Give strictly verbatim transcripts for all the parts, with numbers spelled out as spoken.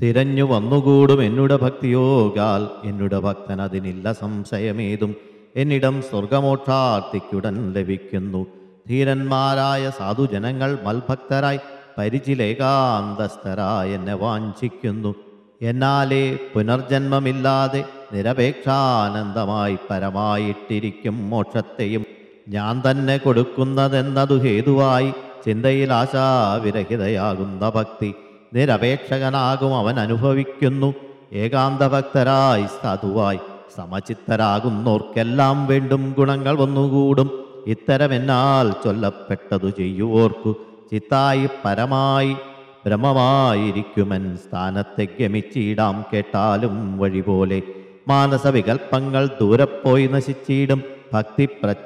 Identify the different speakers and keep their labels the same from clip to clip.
Speaker 1: തിരഞ്ഞു വന്നുകൂടും എന്നുടെ ഭക്തിയോഗാൽ എന്നുടെ ഭക്തൻ അതിനില്ല സംശയമേതും. എന്നിടം സ്വർഗമോക്ഷാർത്ഥിക്കുടൻ ലഭിക്കുന്നു. ധീരന്മാരായ സാധുജനങ്ങൾ മൽഭക്തരായി പരിചിലേകാന്തസ്ഥരായി എന്നെ വാഞ്ചിക്കുന്നു. എന്നാലേ പുനർജന്മമില്ലാതെ നിരപേക്ഷാനന്ദമായി പരമായിട്ടിരിക്കും മോക്ഷത്തെയും ഞാൻ തന്നെ കൊടുക്കുന്നതെന്നതു ഹേതുവായി ചിന്തയിൽ ആശാവിരഹിതയാകുന്ന ഭക്തി നിരപേക്ഷകനാകും അവൻ അനുഭവിക്കുന്നു. ഏകാന്തഭക്തരായി സാധുവായി സമചിത്തരാകുന്നോർക്കെല്ലാം വേണ്ടും ഗുണങ്ങൾ വന്നുകൂടും. ഇത്തരമെന്നാൽ ചൊല്ലപ്പെട്ടതു ചെയ്യുവോർക്കു ചിത്തായി പരമായി ബ്രഹ്മമായിരിക്കുമൻ സ്ഥാനത്തെ ഗമിച്ചിടാം. കേട്ടാലും വഴിപോലെ മാനസവികൽപ്പങ്ങൾ ദൂരപ്പോയി നശിച്ചിടും. ഭക്തി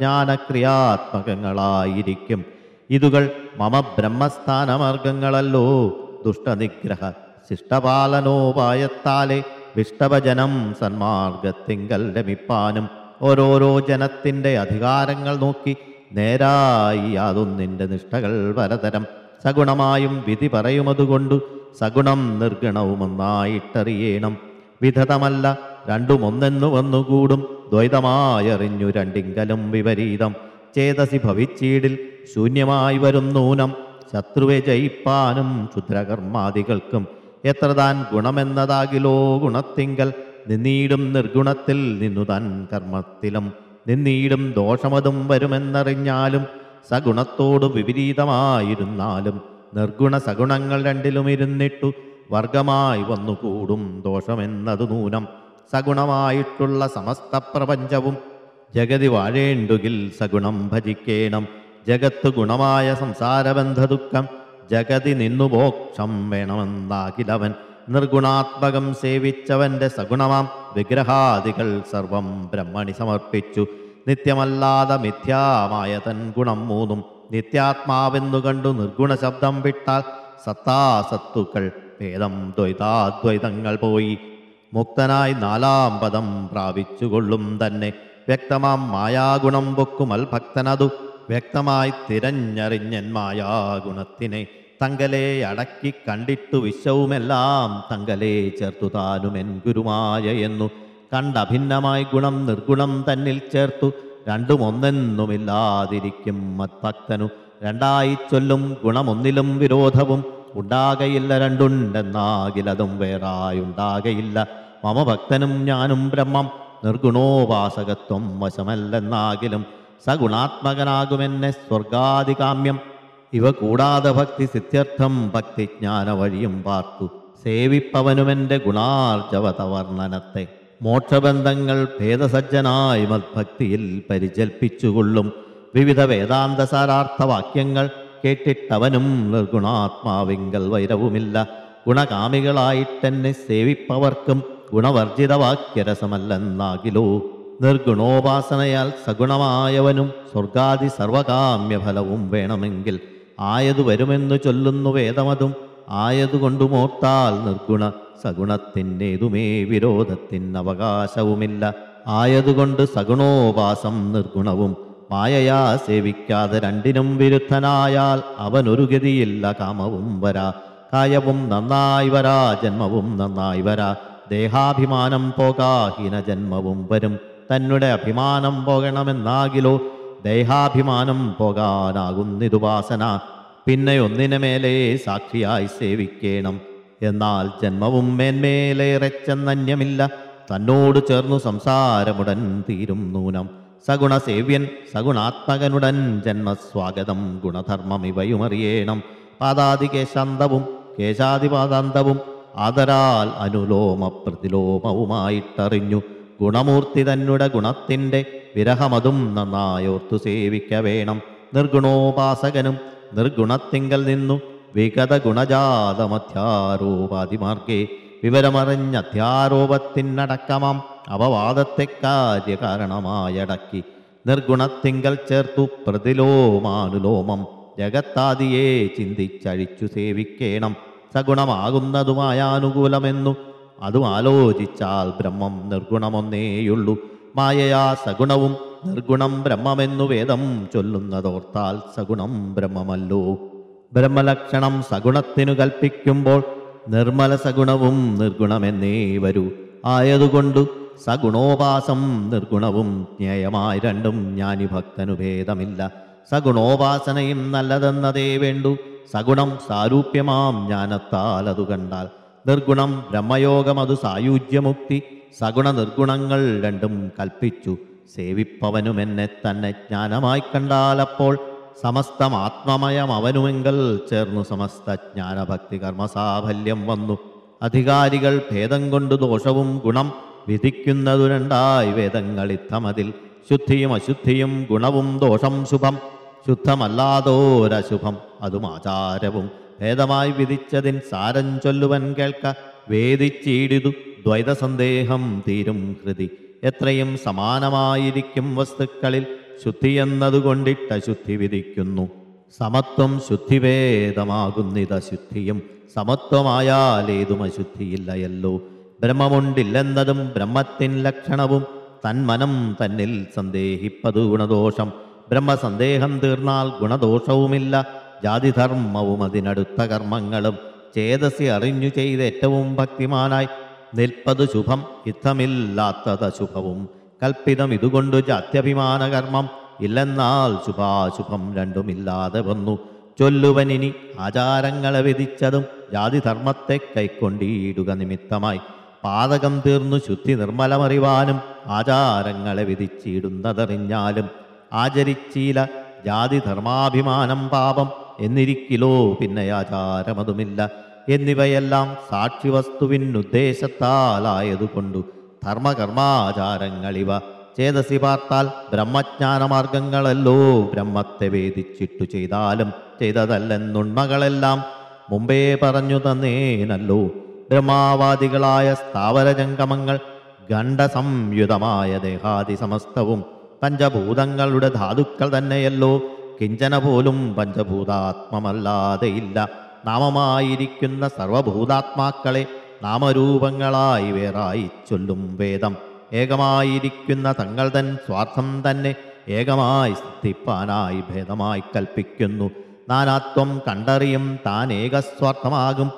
Speaker 1: പ്രജ്ഞാനക്രിയാത്മകങ്ങളായിരിക്കും. ഇതുകൾ മമ ബ്രഹ്മസ്ഥാനമാർഗങ്ങളല്ലോ. ദുഷ്ടനിഗ്രഹ ശിഷ്ടപാലനോപായത്താലെ വിഷ്ടഭജനം സന്മാർഗത്തിങ്കൽ രമിപ്പാനും ഓരോരോ ജനത്തിൻ്റെ അധികാരങ്ങൾ നോക്കി നേരായി യാതൊന്നിൻ്റെ നിഷ്ഠകൾ പലതരം സഗുണമായും വിധി പറയുമതുകൊണ്ടു സഗുണം നിർഗുണവുമൊന്നായിട്ടറിയണം. വിധതമല്ല രണ്ടും ഒന്നെന്നു വന്നുകൂടും. ദ്വൈതമായറിഞ്ഞു രണ്ടിങ്കലും വിപരീതം ചേതസി ഭവിച്ചീടിൽ ശൂന്യമായി വരും നൂനം. ശത്രുവെ ജയിപ്പാനും ക്ഷുദ്രകർമാദികൾക്കും എത്ര താൻ ഗുണമെന്നതാകിലോ ഗുണത്തിങ്കൽ നിന്നീടും നിർഗുണത്തിൽ നിന്നു താൻ കർമ്മത്തിലും നിന്നീടും ദോഷമതും വരുമെന്നറിഞ്ഞാലും സഗുണത്തോടു വിപരീതമായിരുന്നാലും നിർഗുണ സഗുണങ്ങൾ രണ്ടിലും ഇരുന്നിട്ടു വർഗമായി വന്നുകൂടും ദോഷമെന്നതു നൂനം. സഗുണമായിട്ടുള്ള സമസ്ത പ്രപഞ്ചവും ജഗതി വാഴേണ്ടുകിൽ സഗുണം ഭജിക്കേണം. ജഗത്ത് ഗുണമായ സംസാരബന്ധദുഃഖം ജഗതി നിന്നു മോക്ഷം വേണമെന്നാകിലവൻ നിർഗുണാത്മകം സേവിച്ചവന്റെ സഗുണമാം വിഗ്രഹാദികൾ സർവം ബ്രഹ്മണി സമർപ്പിച്ചു. നിത്യമല്ലാതെ മിഥ്യാമായ തൻ ഗുണം മൂന്നും നിത്യാത്മാവെന്നു കണ്ടു നിർഗുണ ശബ്ദം വിട്ടാൽ സത്താസത്തുക്കൾ ഭേദം ദ്വൈതാദ്വൈതങ്ങൾ പോയി മുക്തനായി നാലാം പദം പ്രാപിച്ചുകൊള്ളും തന്നെ. വ്യക്തമാം മായാഗുണം പൊക്കുമൽ ഭക്തനതു വ്യക്തമായി തിരഞ്ഞറിഞ്ഞൻ മായാഗുണത്തിനെ തങ്കലെ അടക്കി കണ്ടിട്ടു വിശ്വവുമെല്ലാം തങ്കലെ ചേർത്തു താനുമെൻ ഗുരുമായ എന്നു കണ്ടഭിന്നമായി ഗുണം നിർഗുണം തന്നിൽ ചേർത്തു രണ്ടും ഒന്നെന്നുമില്ലാതിരിക്കും മത്ഭക്തനു. രണ്ടായി ചൊല്ലും ഗുണമൊന്നിലും വിരോധവും ഉണ്ടാകയില്ല. രണ്ടുണ്ടെന്നാകിലതും വേറായുണ്ടാകയില്ല. മമ ഭക്തനും ഞാനും ബ്രഹ്മം നിർഗുണോപാസകത്വം വശമല്ലെന്നാകിലും സഗുണാത്മകനാകുമെന്നെ സ്വർഗാദികാമ്യം. ഇവ കൂടാതെ ഭക്തി സിദ്ധ്യർത്ഥം ഭക്തിജ്ഞാന വഴിയും പാർത്തു സേവിപ്പവനുമെൻ്റെ ഗുണാർജവത വർണ്ണനത്തെ മോക്ഷബന്ധങ്ങൾ ഭേദസജ്ജനായി മദ്ഭക്തിയിൽ പരിചൽപ്പിച്ചുകൊള്ളും. വിവിധ വേദാന്ത സാരാർത്ഥവാക്യങ്ങൾ കേട്ടിട്ടവനും നിർഗുണാത്മാവിങ്കൽ വൈരവുമില്ല. ഗുണകാമികളായിട്ടെന്നെ സേവിപ്പവർക്കും ഗുണവർജിതവാക്യരസമല്ലെന്നാകിലോ. നിർഗുണോപാസനയാൽ സഗുണമായവനും സ്വർഗാദി സർവകാമ്യഫലവും വേണമെങ്കിൽ ആയതു വരുമെന്നു ചൊല്ലുന്നു വേദമതും. ആയതുകൊണ്ടുമോർത്താൽ നിർഗുണ സഗുണത്തിൻ്റേതുമേ വിരോധത്തിന് അവകാശവുമില്ല. ആയതുകൊണ്ട് സഗുണോപാസം നിർഗുണവും മായയാ സേവിക്കാതെ രണ്ടിനും വിരുദ്ധനായാൽ അവനൊരു ഗതിയില്ല. കാമവും വരാ, കായവും നന്നായി വരാ, ജന്മവും നന്നായി വരാ. ദേഹാഭിമാനം പോകാഹീന ജന്മവും വരും. തന്നെ അഭിമാനം പോകണമെന്നാകിലോ ദേഹാഭിമാനം പോകാനാകുന്നിതുപാസന. പിന്നെ ഒന്നിനു മേലെ സാക്ഷിയായി സേവിക്കേണം. എന്നാൽ ജന്മവും മേന്മേലേറെ ചെന്നന്യമില്ല. തന്നോട് ചേർന്നു സംസാരമുടൻ തീരും നൂനം. സഗുണസേവ്യൻ സഗുണാത്മകനുടൻ ജന്മസ്വാഗതം ഗുണധർമ്മം ഇവയുമറിയേണം. പാദാദി കേശാന്തവും കേശാദിപാദാന്തവും ആദരാൽ അനുലോമ പ്രതിലോമവുമായിട്ടറിഞ്ഞു ഗുണമൂർത്തി തന്നെ ഗുണത്തിൻ്റെ വിരഹമതും നന്നായോർത്തു സേവിക്ക വേണം. നിർഗുണോപാസകനും നിർഗുണത്തിങ്കൽ നിന്നു വിഗത ഗുണജാതമധ്യാരോപാതിമാർഗേ വിവരമറിഞ്ഞധ്യാരോപത്തിനടക്കമാം അപവാദത്തെ കാര്യകാരണമായടക്കി നിർഗുണത്തിങ്കൽ ചേർത്തു പ്രതിലോമാനുലോമം ജഗത്താദിയെ ചിന്തിച്ചഴിച്ചു സേവിക്കേണം. സഗുണമാകുന്നതുമായാനുകൂലമെന്നു അതും ആലോചിച്ചാൽ ബ്രഹ്മം നിർഗുണമൊന്നേയുള്ളൂ. മായയാ സഗുണവും നിർഗുണം ബ്രഹ്മമെന്നു വേദം ചൊല്ലുന്നതോർത്താൽ സഗുണം ബ്രഹ്മമല്ലോ. ബ്രഹ്മലക്ഷണം സഗുണത്തിനു കൽപ്പിക്കുമ്പോൾ നിർമ്മല സഗുണവും നിർഗുണമെന്നേ വരൂ. ആയതുകൊണ്ടു സഗുണോപാസം നിർഗുണവും ജ്ഞേയമായി രണ്ടും ജ്ഞാനി ഭക്തനു ഭേദമില്ല. സഗുണോപാസനയും നല്ലതെന്നതേ വേണ്ടു. സഗുണം സാരൂപ്യമാം ജ്ഞാനത്താൽ അതു കണ്ടാൽ. നിർഗുണം ബ്രഹ്മയോഗം അതു സായുജ്യമുക്തി. സഗുണ നിർഗുണങ്ങൾ രണ്ടും കൽപ്പിച്ചു. സേവിപ്പവനും എന്നെ തന്നെ ജ്ഞാനമായി കണ്ടാലപ്പോൾ സമസ്തം ആത്മമയം അവനുമെങ്കൽ ചേർന്നു സമസ്ത ജ്ഞാനഭക്തി കർമ്മസാഫല്യം വന്നു. അധികാരികൾ ഭേദം കൊണ്ടു ദോഷവും ഗുണം വിധിക്കുന്നതു രണ്ടായി വേദങ്ങളിത്തമതിൽ. ശുദ്ധിയും അശുദ്ധിയും ഗുണവും ദോഷം ശുഭം. ശുദ്ധമല്ലാതോരശുഭം അതും ആചാരവും ഭേദമായി വിധിച്ചതിൻ സാരം ചൊല്ലുവൻ കേൾക്ക. വേദിച്ചീടിതു ദ്വൈതസന്ദേഹം തീരും ഹൃദി. എത്രയും സമാനമായിരിക്കും വസ്തുക്കളിൽ ശുദ്ധിയെന്നതുകൊണ്ടിട്ട ശുദ്ധി വിധിക്കുന്നു. സമത്വം ശുദ്ധിഭേദമാകുന്നിത ശുദ്ധിയും. സമത്വമായാലേതും അശുദ്ധിയില്ലയല്ലോ. ബ്രഹ്മമുണ്ടില്ലെന്നതും ബ്രഹ്മത്തിൻ ലക്ഷണവും. തന്മനം തന്നിൽ സന്ദേഹിപ്പതു ഗുണദോഷം. ബ്രഹ്മസന്ദേഹം തീർന്നാൽ ഗുണദോഷവുമില്ല. ജാതിധർമ്മവും അതിനടുത്ത കർമ്മങ്ങളും ചേതസി അറിഞ്ഞു ചെയ്ത് ഏറ്റവും ഭക്തിമാനായി നിൽപ്പതു ശുഭം. യുദ്ധമില്ലാത്തത് ശുഭവും കൽപ്പിതം. ഇതുകൊണ്ടു ജാത്യഭിമാന കർമ്മം ഇല്ലെന്നാൽ ശുഭാശുഭം രണ്ടുമില്ലാതെ വന്നു. ചൊല്ലുവനിനി ആചാരങ്ങളെ വിധിച്ചതും ജാതിധർമ്മത്തെ കൈക്കൊണ്ടിടുക നിമിത്തമായി. പാതകം തീർന്നു ശുദ്ധി നിർമ്മലമറിവാനും ആചാരങ്ങളെ വിധിച്ചിടുന്നതറിഞ്ഞാലും. ആചരിച്ചീല ജാതിധർമാഭിമാനം പാപം എന്നിരിക്കിലോ പിന്നെ ആചാരമതുമില്ല. എന്നിവയെല്ലാം സാക്ഷിവസ്തുവിനുദ്ദേശത്താലായതുകൊണ്ടു ധർമ്മകർമാചാരങ്ങളിവ ചേതസി പാർത്താൽ ബ്രഹ്മജ്ഞാനമാർഗങ്ങളല്ലോ. ബ്രഹ്മത്തെ വേദിച്ചിട്ടു ചെയ്താലും ചെയ്തതല്ലെന്നുണ്മകളെല്ലാം മുമ്പേ പറഞ്ഞു തന്നേനല്ലോ. ബ്രഹ്മാവാദികളായ സ്ഥാവരജംഗമങ്ങൾ ഗണ്ഡസംയുതമായ ദേഹാദി സമസ്തവും പഞ്ചഭൂതങ്ങളുടെ ധാതുക്കൾ തന്നെയല്ലോ. കിഞ്ചന പോലും പഞ്ചഭൂതാത്മമല്ലാതെയില്ല. നാമമായിരിക്കുന്ന സർവഭൂതാത്മാക്കളെ നാമരൂപങ്ങളായി വേറായി ചൊല്ലും വേദം. ഏകമായിരിക്കുന്ന തങ്ങൾ തൻ സ്വാർത്ഥം തന്നെ ഏകമായി സിദ്ധിപ്പാനായി ഭേദമായി കൽപ്പിക്കുന്നു. നാനാത്വം കണ്ടറിയും താൻ ഏകസ്വാർത്ഥമാകും.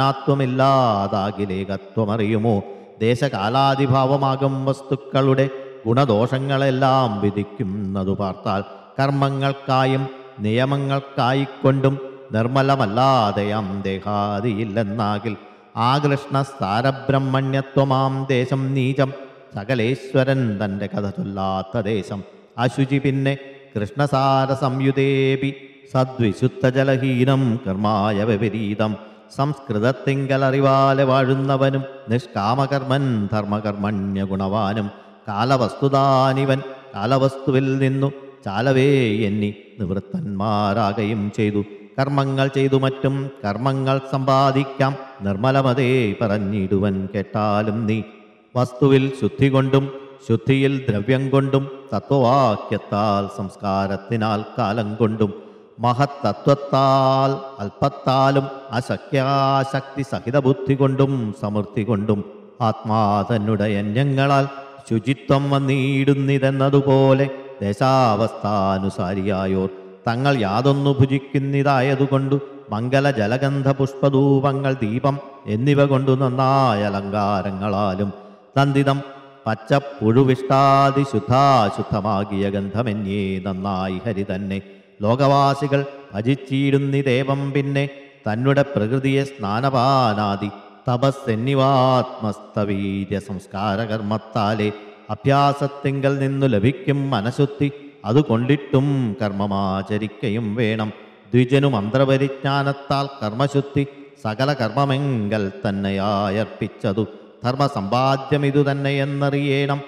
Speaker 1: നാനാത്വമില്ലാതാകിലേകത്വമറിയുമോ. ദേശകാലാദിഭാവമാകും വസ്തുക്കളുടെ ഗുണദോഷങ്ങളെല്ലാം വിധിക്കുന്നതു പാർത്താൽ കർമ്മങ്ങൾക്കായും നിയമങ്ങൾക്കായിക്കൊണ്ടും നിർമ്മലമല്ലാതെയാം ദേഹാദിയില്ലെന്നാകിൽ. ആകൃഷ്ണ സാരബ്രഹ്മണ്യത്വമാം ദേശം നീചം. സകലേശ്വരൻ തൻ്റെ കഥ ചൊല്ലാത്ത ദേശം. അശുചി പിന്നെ കൃഷ്ണസാര സംയുതേപി സദ്വിശുദ്ധ ജലഹീനം കർമായ വിപരീതം. സംസ്കൃതത്തിങ്കലറിവാലെ വാഴുന്നവനും നിഷ്കാമകർമ്മൻ ധർമ്മകർമ്മണ്യ ഗുണവാനും. കാലവസ്തുതാനിവൻ കാലവസ്തുവിൽ നിന്നു ചാലവേ എന്നി നിവൃത്തന്മാരാകയും ചെയ്തു. കർമ്മങ്ങൾ ചെയ്തു മറ്റും കർമ്മങ്ങൾ സമ്പാദിക്കാം. നിർമ്മലമതേ പറഞ്ഞിടുവൻ കേട്ടാലും നീ. വസ്തുവിൽ ശുദ്ധി കൊണ്ടും ശുദ്ധിയിൽ ദ്രവ്യം കൊണ്ടും തത്വവാക്യത്താൽ സംസ്കാരത്തിനാൽ കാലം കൊണ്ടും മഹത്തത്വത്താൽ അല്പത്താലും അശക്യാശക്തി സഹിത ബുദ്ധി കൊണ്ടും സമൃദ്ധി കൊണ്ടും ആത്മാതന്നുടെ യജ്ഞങ്ങളാൽ ശുചിത്വം വന്നിടുന്നിതെന്നതുപോലെ ദേശാവസ്ഥാനുസാരിയായോർ തങ്ങൾ യാതൊന്നു ഭുജിക്കുന്നിതായതുകൊണ്ടു മംഗല ജലഗന്ധ പുഷ്പധൂപങ്ങൾ ദീപം എന്നിവ കൊണ്ടു നന്നായ അലങ്കാരങ്ങളാലും നന്ദിതം പച്ചപ്പുഴുവിഷ്ടാദി ശുദ്ധാശുദ്ധമാകിയ ഗന്ധമെന്നേ നന്നായി ഹരി തന്നെ. ലോകവാസികൾ ഭജിച്ചിടുന്നിദേവം പിന്നെ തന്നുടെ പ്രകൃതിയെ സ്നാനപാനാദി തപസ്സെന്നിവാത്മസ്തവീര്യ സംസ്കാരകർമ്മത്താലെ അഭ്യാസത്തിങ്കൽ നിന്നു ലഭിക്കും മനഃശുദ്ധി. അതുകൊണ്ടിട്ടും കർമ്മമാചരിക്കയും വേണം. ദ്വിജനു മന്ത്രപരിജ്ഞാനത്താൽ കർമ്മശുദ്ധി സകല കർമ്മമെങ്കൽ തന്നെയായർപ്പിച്ചതു ധർമ്മസമ്പാദ്യമിതു തന്നെയെന്നറിയണം.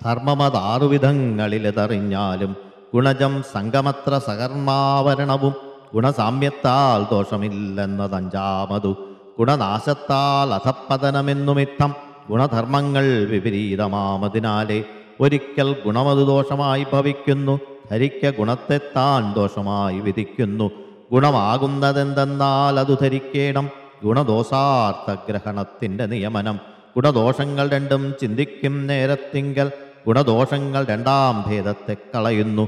Speaker 1: ധർമ്മമതാറുവിധങ്ങളിലെതറിഞ്ഞാലും ഗുണജം സംഗമത്ര സകർമാവരണവും ഗുണസാമ്യത്താൽ ദോഷമില്ലെന്നതഞ്ചാമതു. ഗുണനാശത്താൽ അധപ്പതനമെന്നുമിത്തം ഗുണധർമ്മങ്ങൾ വിപരീതമാമതിനാലെ ഒരിക്കൽ ഗുണമതു ദോഷമായി ഭവിക്കുന്നു. ധരിക്ക ഗുണത്തെ താൻ ദോഷമായി വിധിക്കുന്നു. ഗുണമാകുന്നതെന്തെന്നാൽ അതു ധരിക്കേണം. ഗുണദോഷാർത്ഥഗ്രഹണത്തിൻ്റെ നിയമനം. ഗുണദോഷങ്ങൾ രണ്ടും ചിന്തിക്കും നേരത്തിങ്കൽ ഗുണദോഷങ്ങൾ രണ്ടാം ഭേദത്തെ കളയുന്നു.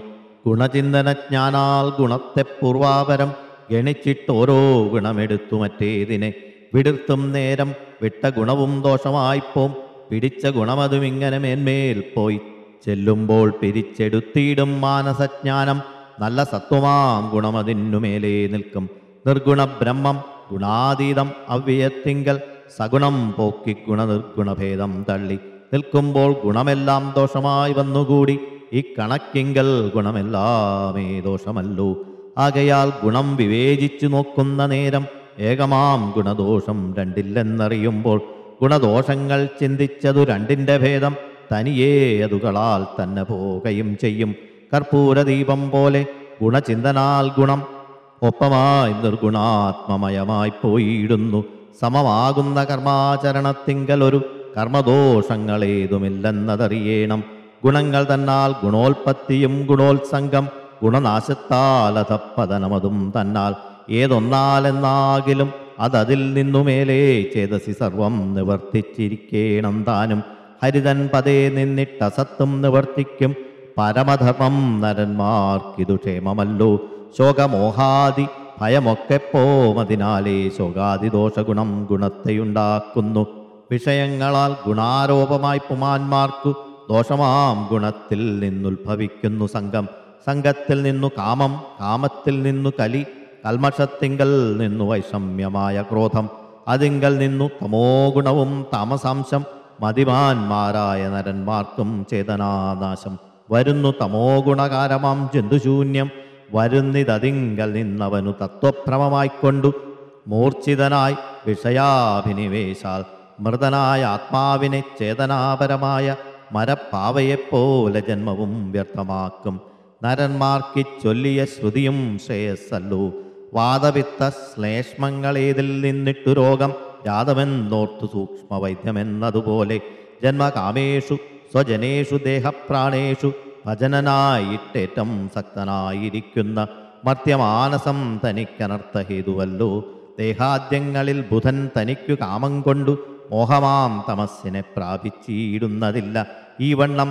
Speaker 1: ഗുണചിന്തനജ്ഞാനാൽ ഗുണത്തെ പൂർവാപരം ഗണിച്ചിട്ടോരോ ഗുണമെടുത്തു മറ്റേതിനെ വിടിർത്തും നേരം വിട്ട ഗുണവും ദോഷമായിപ്പോം. പിടിച്ച ഗുണമതും ഇങ്ങനെ മേന്മേൽ പോയി ചെല്ലുമ്പോൾ പിരിച്ചെടുത്തിടും മാനസജ്ഞാനം. നല്ല സത്വമാം ഗുണമതിനുമേലേ നിൽക്കും. നിർഗുണ ബ്രഹ്മം ഗുണാതീതം അവ്യയത്തിങ്കൽ സഗുണം പോക്കി ഗുണനിർഗുണഭേദം തള്ളി നിൽക്കുമ്പോൾ ഗുണമെല്ലാം ദോഷമായി വന്നുകൂടി. ഈ കണക്കിങ്കൽ ഗുണമെല്ലാമേ ദോഷമല്ലോ. ആകയാൽ ഗുണം വിവേചിച്ചു നോക്കുന്ന നേരം ഏകമാം ഗുണദോഷം രണ്ടില്ലെന്നറിയുമ്പോൾ ഗുണദോഷങ്ങൾ ചിന്തിച്ചതു രണ്ടിൻ്റെ ഭേദം തനിയേ അതുകളാൽ തന്നെ പോകുകയും ചെയ്യും. കർപ്പൂരദീപം പോലെ ഗുണചിന്തനാൽ ഗുണം ഒപ്പമായി നിർഗുണാത്മമയമായി പോയിടുന്നു. സമമാകുന്ന കർമാചരണത്തിങ്കൽ ഒരു കർമ്മദോഷങ്ങളേതുമില്ലെന്നതറിയേണം. ഗുണങ്ങൾ തന്നാൽ ഗുണോൽപത്തിയും ഗുണോത്സംഗം ഗുണനാശത്താൽ അധപ്പതനമതും തന്നാൽ ഏതൊന്നാലെന്നാകിലും അതതിൽ നിന്നുമേലേ ചേതസി സർവം നിവർത്തിച്ചിരിക്കേണം താനും. ഹരിതൻ പതേ നിന്നിട്ടസത്തും നിവർത്തിക്കും പരമധർമ്മം നരന്മാർക്കിതു ക്ഷേമമല്ലോ. ശോകമോഹാദി ഭയമൊക്കെ പോമതിനാലേ ശോകാദിദോഷഗുണം ഗുണത്തെയുണ്ടാക്കുന്നു. വിഷയങ്ങളാൽ ഗുണാരോപമായി പുമാന്മാർക്കു ദോഷമാം ഗുണത്തിൽ നിന്നുത്ഭവിക്കുന്നു സംഘം. സംഘത്തിൽ നിന്നു കാമം, കാമത്തിൽ നിന്നു കലി, കൽമഷത്തിങ്കൽ നിന്നു വൈഷമ്യമായ ക്രോധം, അതിങ്കൽ നിന്നു തമോ ഗുണവും താമസാംശം. മതിമാന്മാരായ നരന്മാർക്കും ചേതനാനാശം വരുന്നു തമോ ഗുണകാരമാം ജന്തുശൂന്യം. വരുന്നിതതിങ്കൽ നിന്നവനു തത്വഭ്രമമായിക്കൊണ്ടു മൂർച്ഛിതനായി വിഷയാഭിനിവേശാൽ മൃതനായ ആത്മാവിനെ ചേതനാപരമായ മരപ്പാവയെപ്പോലെ ജന്മവും വ്യർത്ഥമാക്കും. നരന്മാർക്കി ചൊല്ലിയ ശ്രുതിയും ശ്രേയസ്സല്ലോ. വാദവിത്ത ശ്ലേഷ്മങ്ങളേതിൽ നിന്നിട്ടു രോഗം ജാതമെന്നോർത്തു സൂക്ഷ്മവൈദ്യമെന്നതുപോലെ ജന്മകാമേഷു സ്വജനേഷു ദേഹപ്രാണേഷു ഭജനനായിട്ടേറ്റം സക്തനായിരിക്കുന്ന മർത്യമാനസം തനിക്കനർത്ഥഹേതുവല്ലോ. ദേഹാദ്യങ്ങളിൽ ബുധൻ തനിക്കു കാമം കൊണ്ടു മോഹമാം തമസ്സിനെ പ്രാപിച്ചിടുന്നതില്ല. ഈ വണ്ണം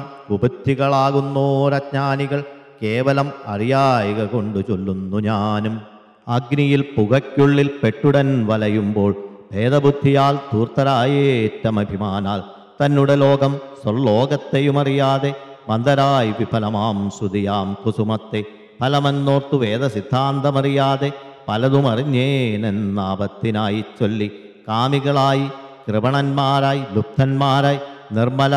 Speaker 1: ഉപുദ്ധികളാകുന്നോരജ്ഞാനികൾ കേവലം അറിയായിക കൊണ്ടു ചൊല്ലുന്നു ഞാനും. അഗ്നിയിൽ പുകയ്ക്കുള്ളിൽ പെട്ടുടൻ വലയുമ്പോൾ ഭേദബുദ്ധിയാൽ ധൂർത്തരായേറ്റമഭിമാനാൽ തന്നുടെ ലോകം സ്വർലോകത്തെയുമറിയാതെ മന്ദരായി വിഫലമാം ശ്രുതിയാം കുസുമത്തെ ഫലമെന്നോർത്തു വേദസിദ്ധാന്തമറിയാതെ പലതും അറിഞ്ഞേനെന്നാപത്തിനായി ചൊല്ലി കാമികളായി കൃപണന്മാരായി ലുപ്തന്മാരായി നിർമ്മല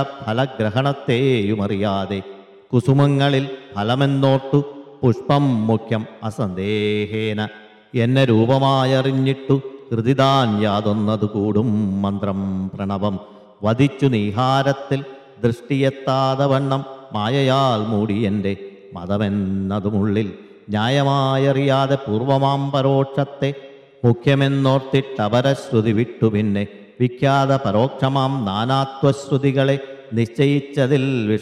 Speaker 1: ഫലഗ്രഹണത്തെയുമറിയാതെ കുസുമങ്ങളിൽ ഫലമെന്നോർത്തു പുഷ്പം മുഖ്യം അസന്ദേഹേന എന്നെ രൂപമായറിഞ്ഞിട്ടു ഹൃദിതാൻ യാതൊന്നതു കൂടും മന്ത്രം പ്രണവം വധിച്ചു നീഹാരത്തിൽ ദൃഷ്ടിയെത്താതെ വണ്ണം മായയാൽ മൂടി എൻ്റെ മതമെന്നതുമുള്ളിൽ ന്യായമായറിയാതെ പൂർവമാം പരോക്ഷത്തെ മുഖ്യമെന്നോർത്തിട്ടപരശ്രുതി വിട്ടു പിന്നെ വിഖ്യാത പരോക്ഷമാം നാനാത്വശ്രുതികളെ നിശ്ചയിച്ചതിൽ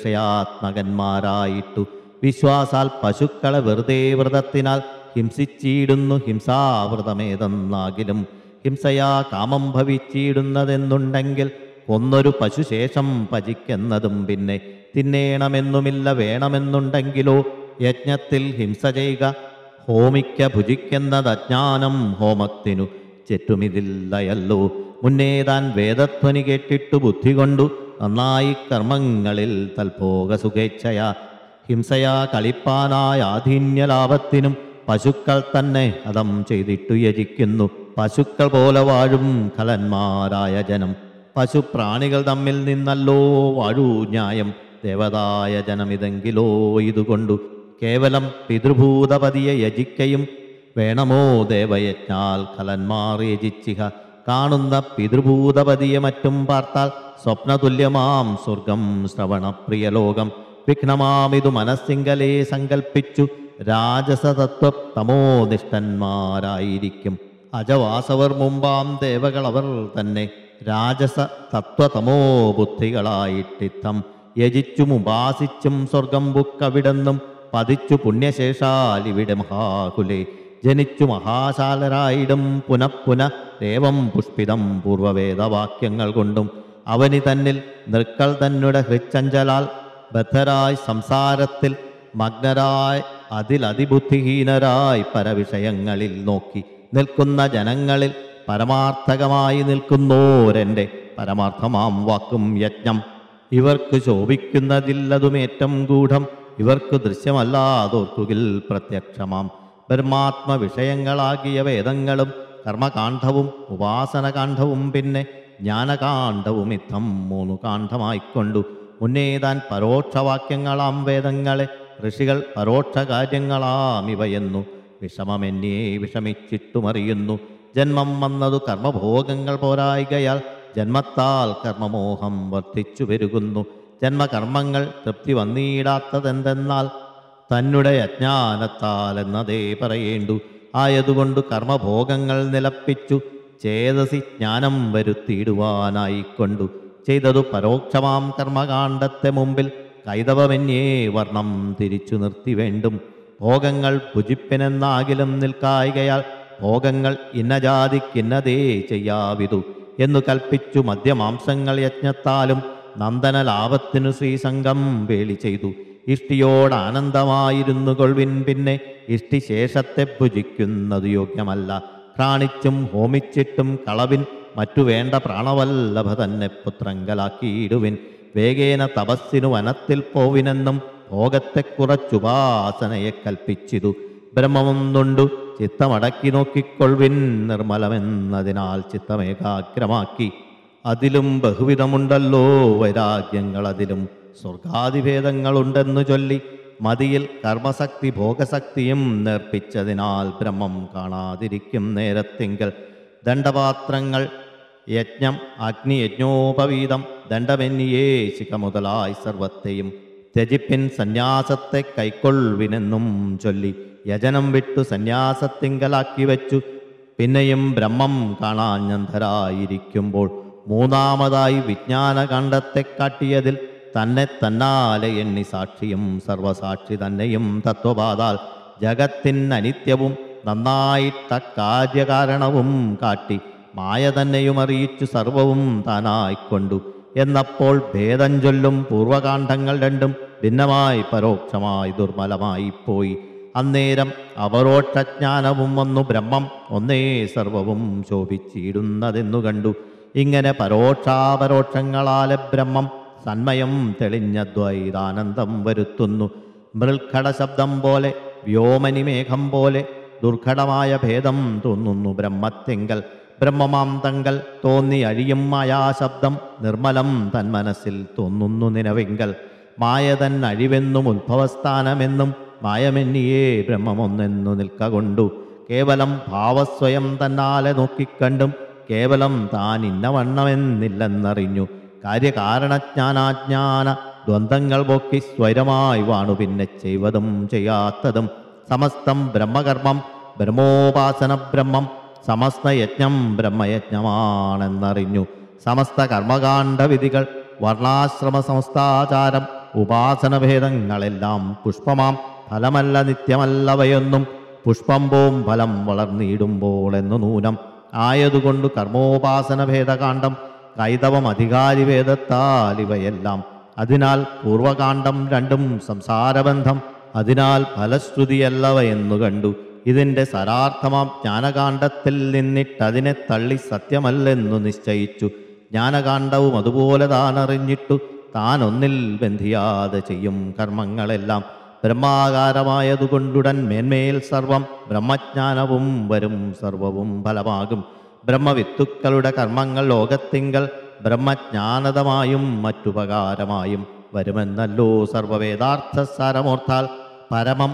Speaker 1: വിഷയാത്മകന്മാരായിട്ടു വിശ്വാസാൽ പശുക്കളെ വെറുതെ വ്രതത്തിനാൽ ഹിംസിച്ചിടുന്നു. ഹിംസാവൃതമേതെന്നാകിലും ഹിംസയാ കാമം ഭവിച്ചിടുന്നതെന്നുണ്ടെങ്കിൽ ഒന്നൊരു പശുശേഷം ഭജിക്കുന്നതും പിന്നെ തിന്നേണമെന്നുമില്ല. വേണമെന്നുണ്ടെങ്കിലോ യജ്ഞത്തിൽ ഹിംസ ചെയ്യുക ഹോമിക്ക ഭുജിക്കുന്നത് അജ്ഞാനം ഹോമത്തിനു ചെറ്റുമിതില്ലയല്ലോ. മുന്നേ താൻ വേദധ്വനി കേട്ടിട്ടു ബുദ്ധി കൊണ്ടു നന്നായി കർമ്മങ്ങളിൽ തൽഭോഗ സുഖേച്ഛയാ ഹിംസയാ കളിപ്പാനായ ആധീന്യലാഭത്തിനും പശുക്കൾ തന്നെ ഹതം ചെയ്തിട്ടു യജിക്കുന്നു. പശുക്കൾ പോലെ വാഴും ഖലന്മാരായ ജനം പശുപ്രാണികൾ തമ്മിൽ നിന്നല്ലോ വാഴൂ ന്യായം. ദേവതായ ജനമിതെങ്കിലോ ഇതുകൊണ്ടു കേവലം പിതൃഭൂതപതിയെ യജിക്കയും വേണമോ ദേവയജ്ഞാൽ ഖലന്മാർ യജിച്ചിഹ. കാണുന്ന പിതൃഭൂതപതിയെ മറ്റും പാർത്താൽ സ്വപ്നതുല്യമാം സ്വർഗം ശ്രവണപ്രിയലോകം വിഘ്നമാമിതു മനസ്സിങ്കലേ സങ്കൽപ്പിച്ചു രാജസതത്വ തമോനിഷ്ഠന്മാരായിരിക്കും. അജവാസവർ മുമ്പാം ദേവകളവർ തന്നെ രാജസ തത്വതമോ ബുദ്ധികളായിട്ടിത്തം യജിച്ചും ഉപാസിച്ചും സ്വർഗം ബുക്കവിടെന്നും പതിച്ചു പുണ്യശേഷാലിവിടെ മഹാകുലേ ജനിച്ചു മഹാശാലരായിടും പുനഃപുന ദേവം പുഷ്പിതം പൂർവവേദവാക്യങ്ങൾ കൊണ്ടും അവനി തന്നിൽ നൃക്കൾ തന്നെ ഹൃച്ചഞ്ചലാൽ ബദ്ധരായി സംസാരത്തിൽ മഗ്നരായി അതിലതിബുദ്ധിഹീനരായി പരവിഷയങ്ങളിൽ നോക്കി നിൽക്കുന്ന ജനങ്ങളിൽ പരമാർത്ഥകമായി നിൽക്കുന്നോരെൻ്റെ പരമാർത്ഥമാം വാക്കും യജ്ഞം. ഇവർക്ക് ശോഭിക്കുന്നതില്ലതുമേറ്റം ഗൂഢം, ഇവർക്ക് ദൃശ്യമല്ലാതോർക്കുകിൽ പ്രത്യക്ഷമാം. ബ്രഹ്മാത്മ വിഷയങ്ങളാകിയ വേദങ്ങളും കർമ്മകാന്ഡവും ഉപാസനകാന്ഡവും പിന്നെ ജ്ഞാനകാന്ഡവും ഇത്തം മൂന്നു കാന്ഡമായിക്കൊണ്ടു മുന്നേ താൻ പരോക്ഷവാക്യങ്ങളാം വേദങ്ങളെ ഋഷികൾ പരോക്ഷ കാര്യങ്ങളാം ഇവയെന്നു വിഷമമെന്നേ വിഷമിച്ചിട്ടുമറിയുന്നു. ജന്മം വന്നതു കർമ്മഭോഗങ്ങൾ പോരായികയാൽ ജന്മത്താൽ കർമ്മമോഹം വർദ്ധിച്ചു പെരുകുന്നു. ജന്മകർമ്മങ്ങൾ തൃപ്തി വന്നിടാത്തതെന്തെന്നാൽ തന്നെ അജ്ഞാനത്താൽ എന്നതേ പറയേണ്ടു. ആയതുകൊണ്ട് കർമ്മഭോഗങ്ങൾ നിലപ്പിച്ചു ചേതസി ജ്ഞാനം വരുത്തിയിടുവാനായിക്കൊണ്ടു ചെയ്തതു പരോക്ഷമാം കർമ്മകാണ്ഡത്തെ മുമ്പിൽ കൈതവമെന്നേ വർണ്ണം തിരിച്ചു നിർത്തി വേണ്ടും. ഭോഗങ്ങൾ ഭുജിപ്പിനെന്നാകിലും നിൽക്കായികയാൽ ഭോഗങ്ങൾ ഇന്നജാതിക്കിന്നതേ ചെയ്യാവിതു എന്നു കൽപ്പിച്ചു മദ്യമാംസങ്ങൾ യജ്ഞത്താലും നന്ദന ലാഭത്തിനു ശ്രീസംഗം വേളി ചെയ്തു. ഇഷ്ടിയോടാനന്ദമായിരുന്നു കൊൾവിൻ പിന്നെ ഇഷ്ടിശേഷത്തെ ഭുജിക്കുന്നതു യോഗ്യമല്ല. പ്രാണിച്ചും ഹോമിച്ചിട്ടും കളവിൻ മറ്റു വേണ്ട പ്രാണവല്ലഭ തന്നെ പുത്രങ്കലാക്കിയിടുവിൻ. വേഗേന തപസ്സിനു വനത്തിൽ പോവിനെന്നും ഭോഗത്തെ കുറച്ചുപാസനയെ കൽപ്പിച്ചിതു. ബ്രഹ്മമൊന്നുണ്ടു ചിത്തമടക്കി നോക്കിക്കൊൾവിൻ നിർമ്മലമെന്നതിനാൽ ചിത്തമേകാഗ്രമാക്കി. അതിലും ബഹുവിധമുണ്ടല്ലോ വൈരാഗ്യങ്ങൾ, അതിലും സ്വർഗാദിഭേദങ്ങളുണ്ടെന്നു ചൊല്ലി മതിയിൽ കർമ്മശക്തി ഭോഗശക്തിയും നേർപ്പിച്ചതിനാൽ ബ്രഹ്മം കാണാതിരിക്കും നേരത്തിങ്കൽ ദണ്ഡപാത്രങ്ങൾ യജ്ഞം അഗ്നിയജ്ഞോപവീതം ദണ്ഡമെന്നിയേ ശിഖ മുതലായി സർവത്തെയും ത്യജിപ്പിൻ സന്യാസത്തെ കൈക്കൊള്ളുവിനെന്നും ചൊല്ലി യജനം വിട്ടു സന്യാസത്തിങ്കലാക്കി വച്ചു. പിന്നെയും ബ്രഹ്മം കാണാഞ്ഞന്ധരായിരിക്കുമ്പോൾ മൂന്നാമതായി വിജ്ഞാനകാണ്ഡത്തെ കാട്ടിയതിൽ തന്നെ തന്നാലെ എണ്ണി സാക്ഷിയും സർവസാക്ഷി തന്നെയും തത്വപാതാൽ ജഗത്തിനനിത്യവും നന്നായിട്ട കാര്യകാരണവും കാട്ടി മായ തന്നെയും അറിയിച്ചു സർവവും താനായിക്കൊണ്ടു. എന്നപ്പോൾ ഭേദം ചൊല്ലും പൂർവകാന്ഡങ്ങൾ രണ്ടും ഭിന്നമായി പരോക്ഷമായി ദുർബലമായി പോയി. അന്നേരം അപരോക്ഷജ്ഞാനവും വന്നു ബ്രഹ്മം ഒന്നേ സർവവും ശോഭിച്ചിടുന്നതെന്നു കണ്ടു. ഇങ്ങനെ പരോക്ഷാപരോക്ഷങ്ങളാലെ ബ്രഹ്മം സന്മയം തെളിഞ്ഞ ദ്വൈതാനന്ദം വരുത്തുന്നു. മൃൽഘട ശബ്ദം പോലെ വ്യോമനിമേഘം പോലെ ദുർഘടമായ ഭേദം തോന്നുന്നു ബ്രഹ്മത്തിങ്കൽ. ബ്രഹ്മമാം തങ്കൽ തോന്നി അഴിയും മായാശബ്ദം നിർമ്മലം തന്മനസ്സിൽ തോന്നുന്നു നിലവിങ്കൽ. മായതൻ അഴിവെന്നും ഉത്ഭവസ്ഥാനമെന്നും മായമെന്നിയേ ബ്രഹ്മമൊന്നെന്നു നിൽക്കൊണ്ടു കേവലം ഭാവസ്വയം തന്നാലെ നോക്കിക്കണ്ടും കേവലം താൻ ഇന്നവണ്ണമെന്നില്ലെന്നറിഞ്ഞു. കാര്യകാരണജ്ഞാനാജ്ഞാന ദ്വന്ദ്ങ്ങൾ പോക്കി സ്വൈരമായി വാണു പിന്നെ ചെയ്വതും ചെയ്യാത്തതും സമസ്തം ബ്രഹ്മകർമ്മം ബ്രഹ്മോപാസന ബ്രഹ്മം സമസ്ത യജ്ഞം ബ്രഹ്മയജ്ഞമാണെന്നറിഞ്ഞു. സമസ്ത കർമ്മകാണ്ഡവിധികൾ വർണ്ണാശ്രമ സമസ്താചാരം ഉപാസനഭേദങ്ങളെല്ലാം പുഷ്പമാം ഫലമല്ല നിത്യമല്ലവയൊന്നും പുഷ്പം പോം ഫലം വളർന്നിടുമ്പോൾ എന്നു നൂനം. ആയതുകൊണ്ട് കർമ്മോപാസന ഭേദകാന്ഡം കൈതവം അധികാരിഭേദത്താൽ ഇവയെല്ലാം. അതിനാൽ പൂർവകാന്ഡം രണ്ടും സംസാരബന്ധം, അതിനാൽ ഫലശ്രുതിയല്ലവ എന്നു കണ്ടു. ഇതിൻ്റെ സരാർത്ഥമാം ജ്ഞാനകാന്ഡത്തിൽ നിന്നിട്ടതിനെ തള്ളി സത്യമല്ലെന്നു നിശ്ചയിച്ചു. ജ്ഞാനകാന്ഡവും അതുപോലെ താനറിഞ്ഞിട്ടു താൻ ഒന്നിൽ ബന്ധിയാതെ ചെയ്യും കർമ്മങ്ങളെല്ലാം. ബ്രഹ്മാകാരമായതുകൊണ്ടുടൻ മേന്മേൽ സർവം ബ്രഹ്മജ്ഞാനവും വരും സർവവും ഫലമാകും. ബ്രഹ്മവിത്തുക്കളുടെ കർമ്മങ്ങൾ ലോകത്തിങ്കൽ ബ്രഹ്മജ്ഞാനതമായും മറ്റുപകാരമായും വരുമെന്നല്ലോ സർവവേദാർത്ഥ സാരമോർത്താൽ. പരമം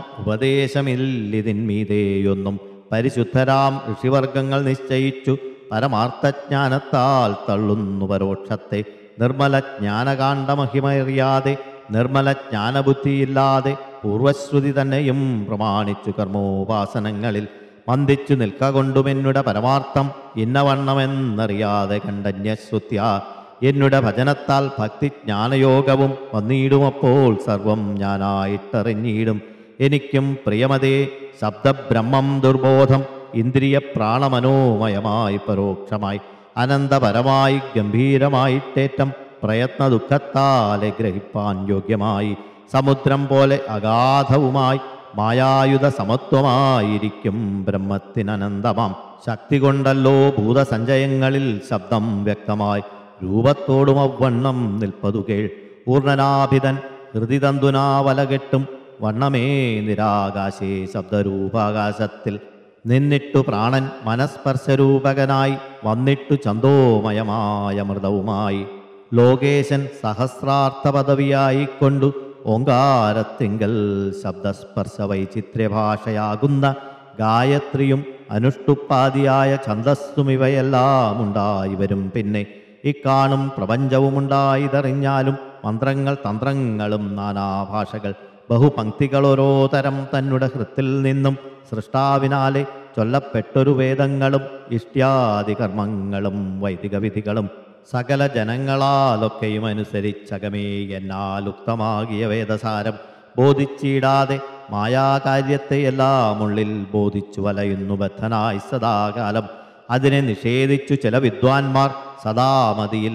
Speaker 1: ഉപദേശമില്ലിതിന്മീതേയൊന്നും പരിശുദ്ധരാം ഋഷിവർഗങ്ങൾ നിശ്ചയിച്ചു പരമാർത്ഥജ്ഞാനത്താൽ തള്ളുന്നു പരോക്ഷത്തെ. നിർമ്മല ജ്ഞാനകാന്ഡമഹിമറിയാതെ നിർമ്മല ജ്ഞാനബുദ്ധിയില്ലാതെ പൂർവശ്രുതി തന്നെയും പ്രമാണിച്ചു കർമ്മോപാസനങ്ങളിൽ മന്ദിച്ചു നിൽക്കൊണ്ടുമെന്നുടെ പരമാർത്ഥം ഇന്നവണ്ണമെന്നറിയാതെ കണ്ടന്യശ്രുത്യ എന്നുടെ ഭജനത്താൽ ഭക്തിജ്ഞാനയോഗവും വന്നിടുമപ്പോൾ സർവം ഞാനായിട്ടറിഞ്ഞിടും. എനിക്കും പ്രിയമതേ ശബ്ദബ്രഹ്മം ദുർബോധം ഇന്ദ്രിയ പ്രാണമനോമയമായി പരോക്ഷമായി അനന്തപരമായി ഗംഭീരമായിട്ടേറ്റം പ്രയത്ന ദുഃഖത്താലെ ഗ്രഹിപ്പാൻ യോഗ്യമായി സമുദ്രം പോലെ അഗാധവുമായി മായായുധ സമത്വമായിരിക്കും ബ്രഹ്മത്തിനനന്തമാം ശക്തി കൊണ്ടല്ലോ ഭൂതസഞ്ചയങ്ങളിൽ ശബ്ദം വ്യക്തമായി രൂപത്തോടും അവണ്ണം നിൽപ്പതു കേൾ. പൂർണ്ണനാഭിതൻ ഹൃദിതന്തുനാ വലകെട്ടും വണ്ണമേ നിരാകാശേ ശബ്ദരൂപാകാശത്തിൽ നിന്നിട്ടു പ്രാണൻ മനസ്പർശരൂപകനായി വന്നിട്ടു ചന്തോമയമായ മൃതവുമായി ലോകേശൻ സഹസ്രാർത്ഥ പദവിയായിക്കൊണ്ടു ഓങ്കാരത്തിങ്കൽ ശബ്ദസ്പർശ വൈചിത്ര്യഭാഷയാകുന്ന ഗായത്രിയും അനുഷ്ടുപ്പാദിയായ ഛന്ദസ്സുമിവയെല്ലാം ഉണ്ടായി വരും. പിന്നെ ഇക്കാണും പ്രപഞ്ചവുമുണ്ടായതറിഞ്ഞാലും മന്ത്രങ്ങൾ തന്ത്രങ്ങളും നാനാഭാഷകൾ ബഹുപംക്തികൾ ഓരോ തരം തന്നുടെ ഹൃത്തിൽ നിന്നും സൃഷ്ടാവിനാലെ ചൊല്ലപ്പെട്ടൊരു വേദങ്ങളും ഇഷ്ട്യാദി കർമ്മങ്ങളും വൈദിക വിധികളും സകല ജനങ്ങളാലൊക്കെയും അനുസരിച്ചകമേ എന്നാൽ ഉക്തമാകിയ വേദസാരം ബോധിച്ചിടാതെ മായാകാര്യത്തെയെല്ലാം ഉള്ളിൽ ബോധിച്ചു വലയുന്നു ബദ്ധനായി സദാകാലം. അതിനെ നിഷേധിച്ചു ചില വിദ്വാൻമാർ സദാമതിയിൽ